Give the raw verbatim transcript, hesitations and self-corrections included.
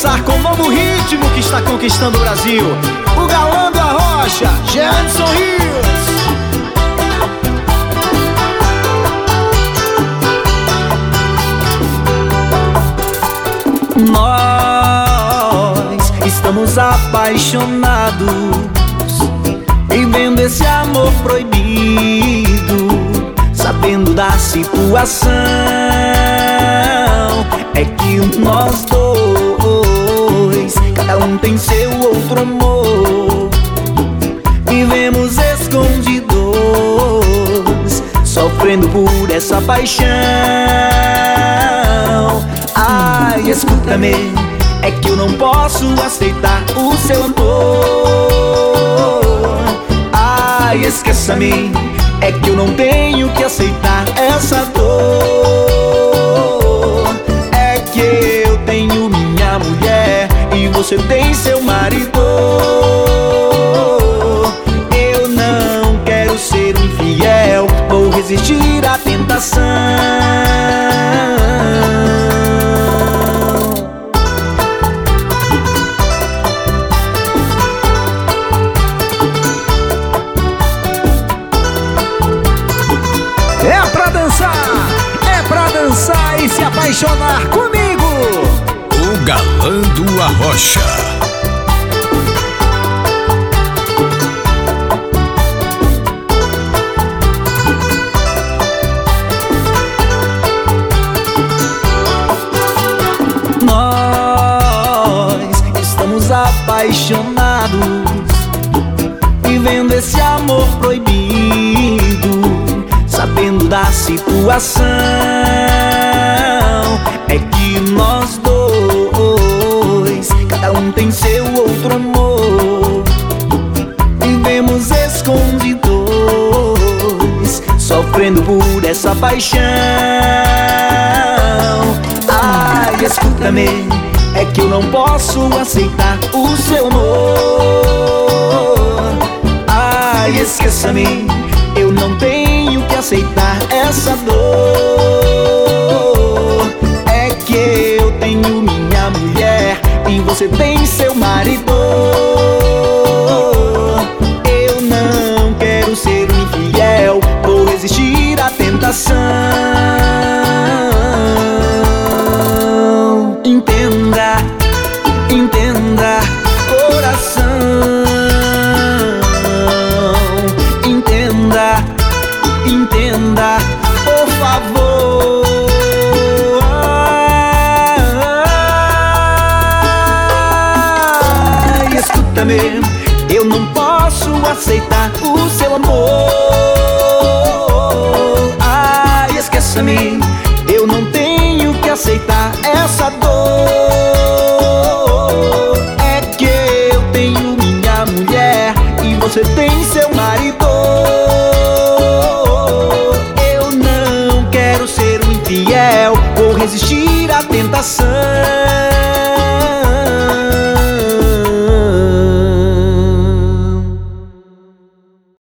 dançar com o novo ritmo que está conquistando o Brasil. O galã do Arrocha, Gerson Rios. Nós estamos apaixonados, vivendo esse amor proibido, sabendo da situação. É que nós dois, cada um tem seu outro amor, vivemos escondidos, sofrendo por essa paixão. Ai, escuta-me, é que eu não posso aceitar o seu amor. Ai, esqueça-me, é que eu não tenho que aceitar essa dor. É que eu tenho minha mulher e você tem seu marido. Eu não quero ser infiel, vou resistir à tentação. É pra dançar, é pra dançar e se apaixonar comigo, o galã do Arrocha. Nós estamos apaixonados, vivendo esse amor proibido, sabendo da situação. É que nós dois, cada um tem seu outro amor, vivemos escondidos, sofrendo por essa paixão. Ai, escuta-me, é que eu não posso aceitar o seu amor. Ai, esqueça-me, eu não tenho que aceitar essa dor. É que eu tenho minha mulher e você tem seu marido. Eu não quero ser infiel, vou resistir à tentação. Entenda, entenda, coração. Entenda, entenda, por favor. Ai, escuta-me, eu não posso aceitar o seu amor. Ai, esqueça-me, eu não tenho que aceitar essa dor. É que eu tenho minha mulher e você tem seu marido. Eu não quero ser um infiel, vou resistir à tentação.